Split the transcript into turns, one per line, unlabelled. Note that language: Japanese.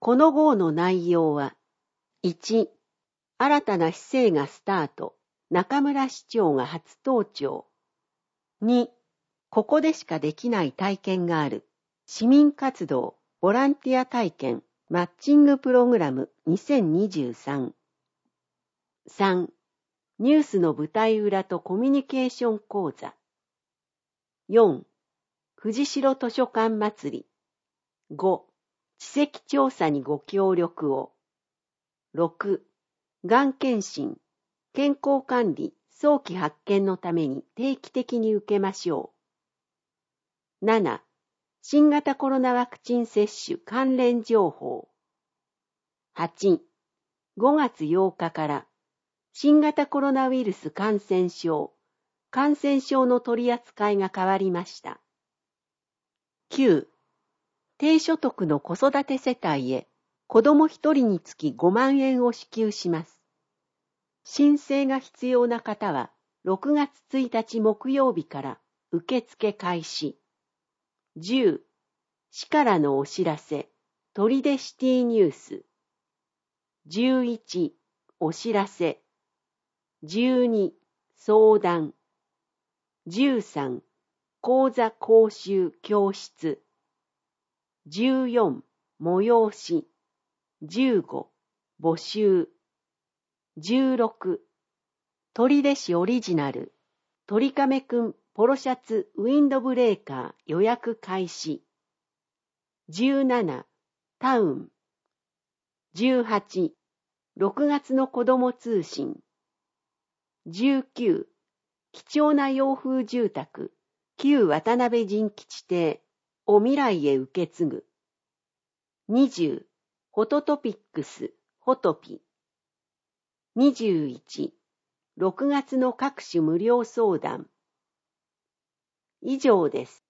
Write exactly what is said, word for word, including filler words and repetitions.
この号の内容は、いち、新たな市政がスタート、中村市長が初登庁。に、ここでしかできない体験がある、市民活動、ボランティア体験、マッチングプログラムにせんにじゅうさん。さん、ニュースの舞台裏とコミュニケーション講座。よん、藤代図書館祭り。ご、地籍調査にご協力を。ろく、がん検診、健康管理、早期発見のために定期的に受けましょう。なな、新型コロナワクチン接種関連情報。はち、ごがつようかから新型コロナウイルス感染症、感染症の取り扱いが変わりました。きゅう、低所得の子育て世帯へ子供ひとりにつきごまんえんを支給します。申請が必要な方はろくがつついたち木曜日から受付開始。じゅう、市からのお知らせ、取手シティニュース。じゅういち、お知らせ。じゅうに、相談。じゅうさん、講座講習教室。じゅうよん、催し。じゅうご、募集。じゅうろく、取手市オリジナル、鳥亀くんポロシャツウィンドブレーカー予約開始。じゅうなな、タウン。じゅうはち、ろくがつの子ども通信。じゅうきゅう、貴重な洋風住宅、旧渡辺人吉邸を未来へ受け継ぐ。にじゅう、フォトトピックス、フォトピ。にじゅういち、ろくがつの各種無料相談。以上です。